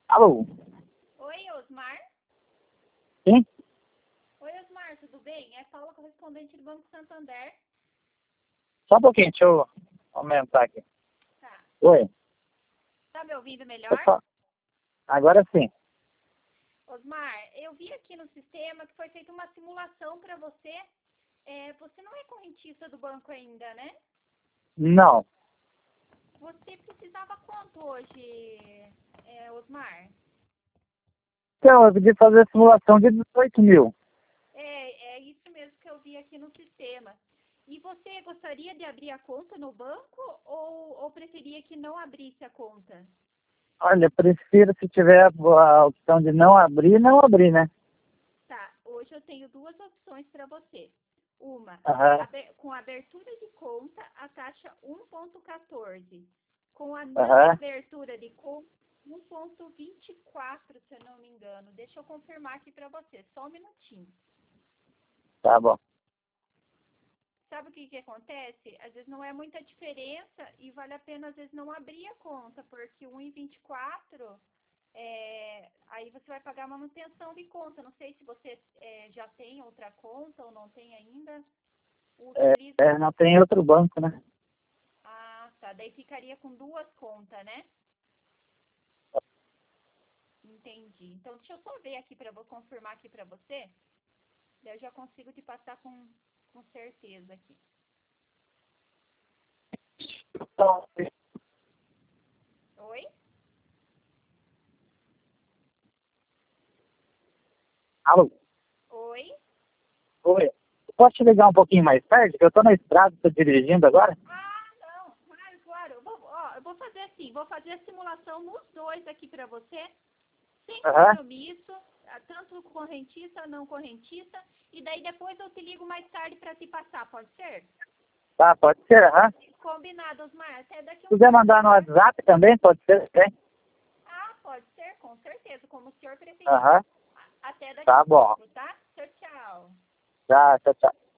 Alô? Oi, Osmar. Sim? Oi, Osmar, tudo bem? É Paula, correspondente do Banco Santander. Só um pouquinho, deixa eu aumentar aqui. Tá. Oi? Tá me ouvindo melhor? Pode falar. Agora sim. Osmar, eu vi aqui no sistema que foi feita uma simulação para você. Você não é correntista do banco ainda, né? Não. Você precisava quanto hoje, Osmar? Então, eu pedi fazer a simulação de 18 mil. É isso mesmo que eu vi aqui no sistema. E você gostaria de abrir a conta no banco ou preferia que não abrisse a conta? Olha, eu prefiro se tiver a opção de não abrir, né? Tá, hoje eu tenho duas opções para você. Uma, Aham, com abertura de conta, a taxa 1,14. Com a não aham, abertura de conta, 1,24, se eu não me engano. Deixa eu confirmar aqui para você, só um minutinho. tá bom. Sabe o que acontece? Às vezes não é muita diferença e vale a pena, às vezes, não abrir a conta, porque 1,24, aí você vai pagar manutenção de conta. Não sei se você já tem outra conta ou não tem ainda. Utiliza. Não tem outro banco, né? Ah, tá. Daí ficaria com duas contas, né? Entendi. Então, deixa eu só ver aqui para vou confirmar aqui para você. Daí eu já consigo te passar com certeza aqui. Então, Oi? alô? Oi? Oi? Posso te ligar um pouquinho mais tarde? Que eu tô na estrada, tô dirigindo agora. Ah, não. Claro. Eu vou fazer assim. Vou fazer a simulação nos dois aqui para você. Sem Aham, compromisso. Tanto correntista, não correntista. E daí depois eu te ligo mais tarde para te passar. Pode ser? tá, pode ser, aham. Combinado, Osmar. Até daqui Se um quiser mandar pouquinho. no WhatsApp também, pode ser, tem. Ah, pode ser, com certeza, como o senhor preferir. Aham, Até daqui tá um bom. pouco, tá? Tchau, tchau. Tá, tchau, tchau.